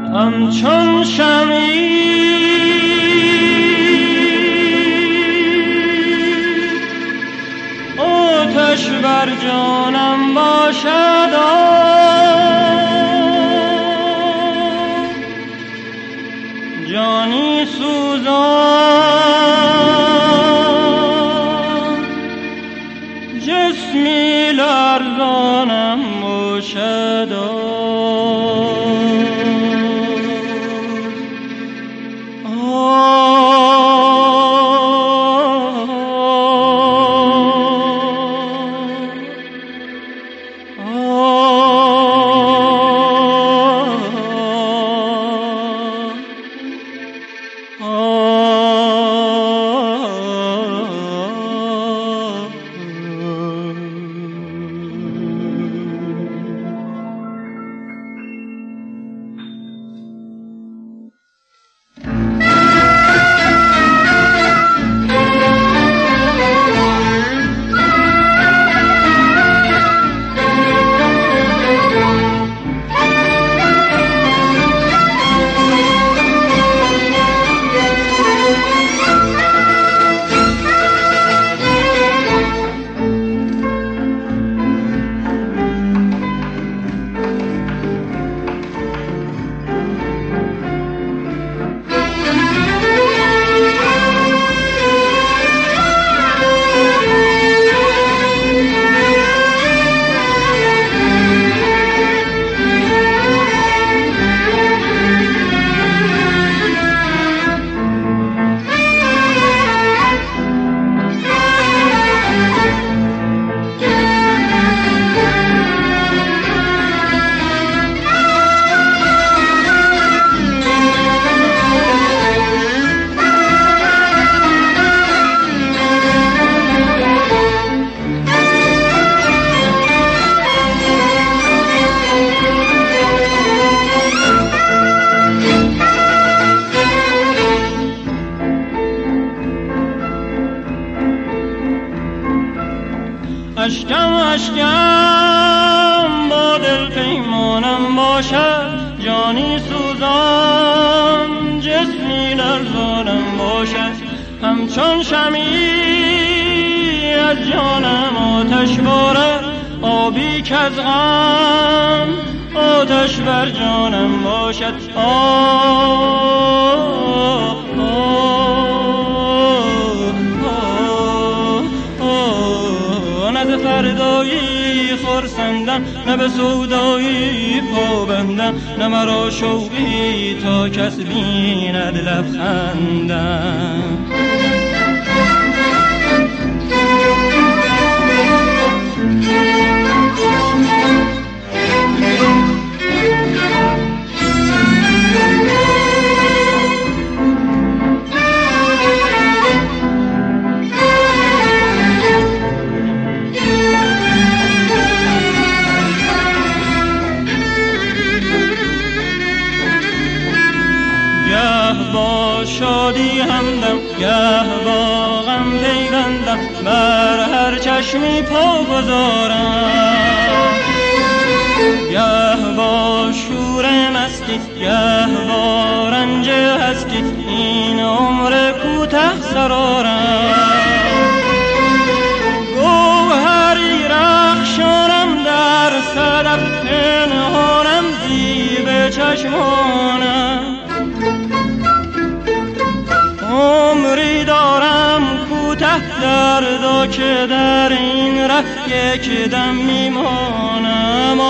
همچون شمعی آتش بر جانم باشد، جانی سوزان جسمی لرزانم باشد. اشکم با دل پیمانم باشد، جانی سوزان جسمی لرزانم باشد. همچون شمعی از جانم آتش بارد، آبی که از غم آتش بر جانم باشد. نه فردایی خرسندم، نه به سودایی پابندم، نه مرا شوقی تا کس بیند لبخندم. با شادی همدم، گه با غم پیوندم، بر هر چشمی پا گذارم. گه با شور مستی، گه با رنج هستی، این عمر کوته سرارم. گوهری رخشانم در صدف، پنهانم زیب چشمانم. عمری دارم کوته دردا که در این ره یک دم میمانم.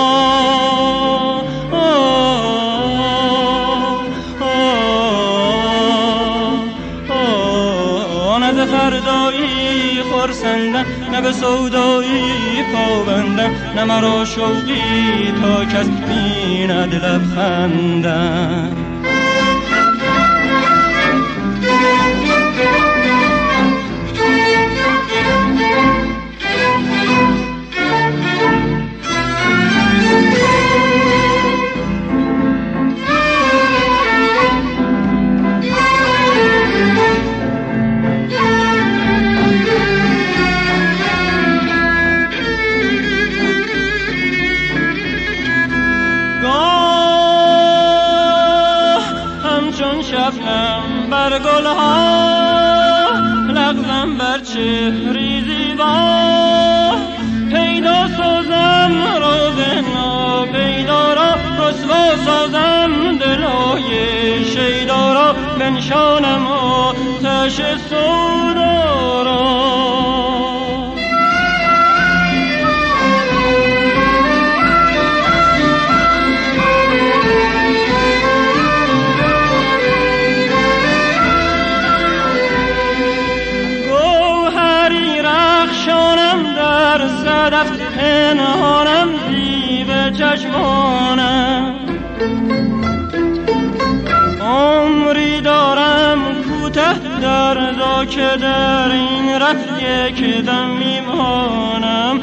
نه به فردایی خرسندم، نه به سودایی پابندم، نه مرا شوقی تا کس بیند لبخندم. من شبنم بر گلها، لغزم بر چهری زیبا، پیدا سازم راز ناپیدا را، رسوا سازم دلای شیدا را، بنشانم آتش سودا را. پنهانم زیب چشمانم، عمری دارم کوته در که در این ره یک دم میمانم.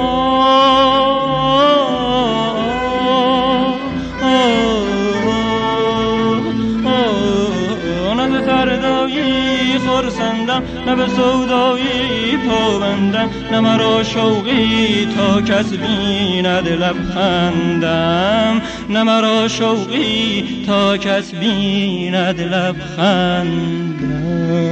نه به فردایی خرسندم، نه به سودایی پابندم، نه مرا شوقی تا کس بیند لبخندم، نه مرا شوقی تا کس بیند لبخندم.